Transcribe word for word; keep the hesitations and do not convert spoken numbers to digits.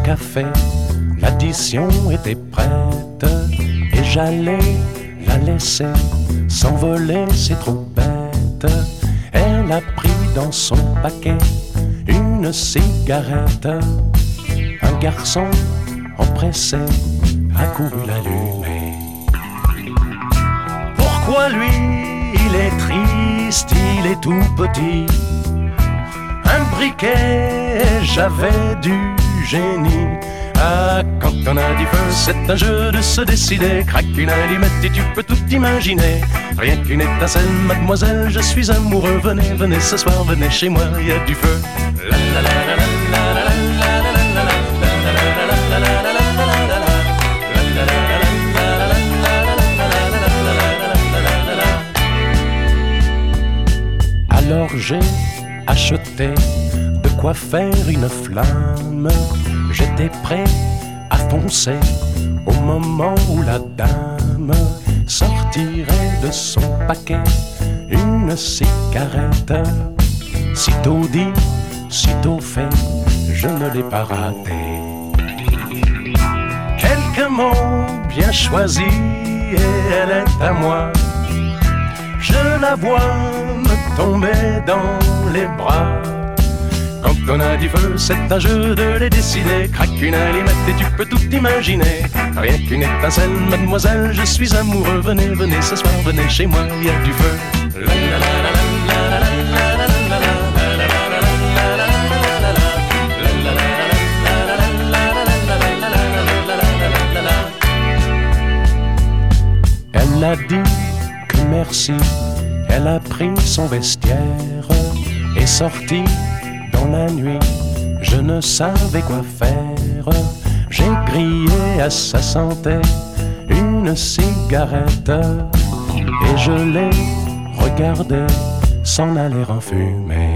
café, l'addition était prête et j'allais la laisser s'envoler, c'est trop bête. Elle a pris dans son paquet une cigarette. Un garçon empressé a couru l'allumer. Pourquoi lui, il est triste, il est tout petit. Un briquet, j'avais du génie. Ah, quand on a du feu, c'est un jeu de se décider. Craque une allumette et tu peux tout imaginer. Rien qu'une étincelle, mademoiselle, je suis amoureux. Venez, venez ce soir, venez chez moi, il y a du feu. La la la la la la la la la la la la la. Alors j'ai acheté de quoi faire une flamme. J'étais prêt à foncer au moment où la dame sortirait de son paquet une cigarette. Sitôt dit, sitôt fait, je ne l'ai pas raté. Quelques mots bien choisis et elle est à moi. Je la vois me tomber dans les bras. Quand on a du feu, c'est un jeu de les décider. Craque une allumette et tu peux tout imaginer. Rien qu'une étincelle, mademoiselle, je suis amoureux. Venez, venez ce soir, venez chez moi, il y a du feu. La la la la la la la la la la. Elle a dit que merci. Elle a pris son vestiaire et sorti dans la nuit. Je ne savais quoi faire. J'ai grillé à sa santé une cigarette et je l'ai regardée s'en aller en fumée.